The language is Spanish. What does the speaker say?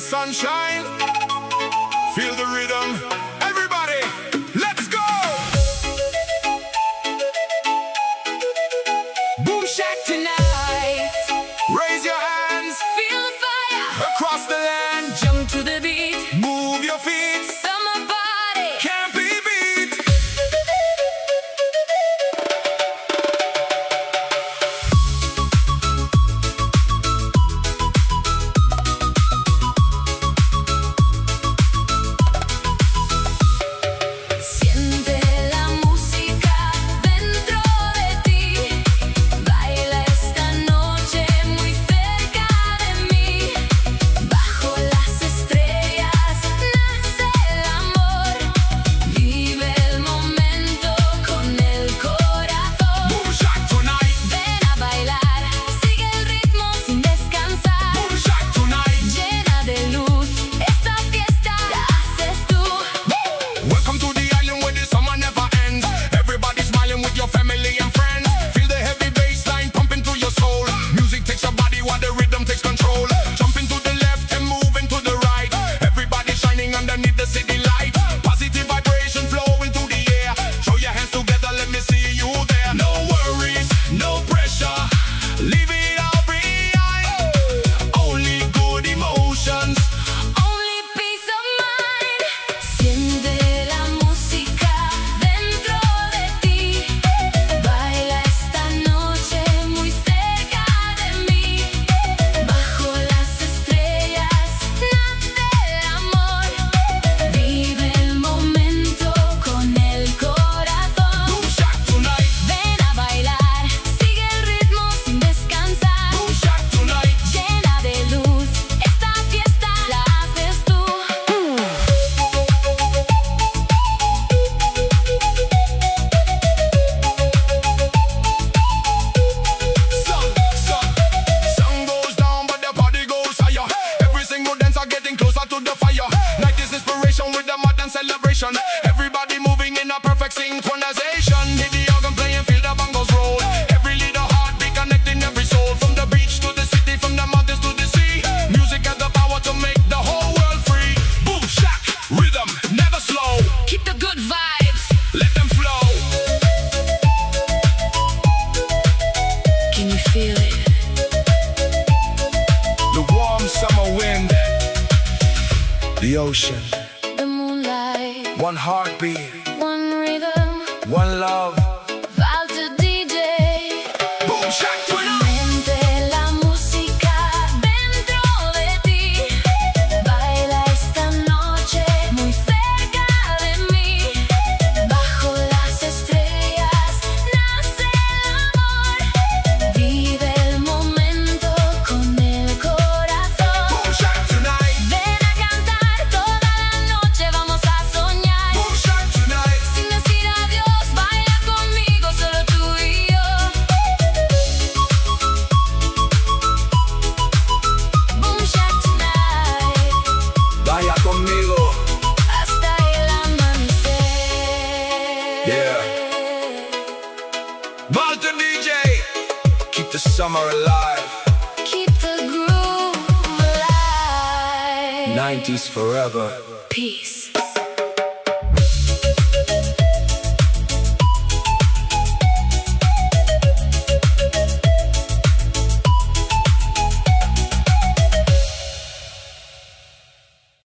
sunshine. Feel the rhythm. Everybody, let's go! Boom Shack tonight. Raise your hands. Feel the fire. Across the land. Jump to the beat. Move your feet. Summer party. Can't be beat. Siente la música dentro de ti. Baila esta noche muy cerca de mí. Bajo las estrellas nace el amor. Vive el momento con el corazón. Boom Shack tonight. Ven a bailar, sigue el ritmo sin descansar. Boom Shack tonight. Llena de luz, esta fiesta la haces tú. Welcome to the island where the summer never ends. Everybody smiling with your family and friends. Feel the heavy bass line pumping through your soul. Music takes your body while the rhythm takes control. Jumping to the left and moving to the right. Everybody shining underneath the city light. Positive vibration flowing through the air. Show your hands together, let me see you there. No worries, no pressure. Leave it all behind. Only good emotions. Only peace of mind. Siente la música dentro de ti. Baila esta noche muy cerca de mí. Bajo las estrellas nace el amor. Vive el momento con el corazón. Boom Shack tonight. Ven a bailar, sigue el ritmo sin descansar. Boom Shack tonight. Llena de luz, esta fiesta la haces tú. Sun goes down, but the party goes higher. Every single dancer getting closer to the fire. Night is inspiration with the modern celebration. Everybody moving in a perfect synchronization. Hear the organ playing, feel the bongos roll. Every little heartbeat connecting every soul. From the beach to the city, from the mountains to the sea. Music has the power to make the whole world free. Boom Shack, rhythm, never slow. Keep the good vibes. Let them flow. Can you feel it? The warm summer wind, the ocean. The moonlight, One heartbeat, one rhythm, one love. Walter DJ. Boom Shack tonight. Siente la música dentro de ti. Baila esta noche muy cerca de mí. Bajo las estrellas nace el amor. Vive el momento con el corazón. Boom Shack tonight. Ven a cantar toda la noche, vamos a soñar. Boom Shack tonight. Sin decir adiós, baila conmigo, solo tú y yo. Boom Shack tonight, Vaya conmigo. hasta el amanecer. Yeah. Walter DJ. Keep the summer alive. Keep the groove alive. 90s forever. Peace.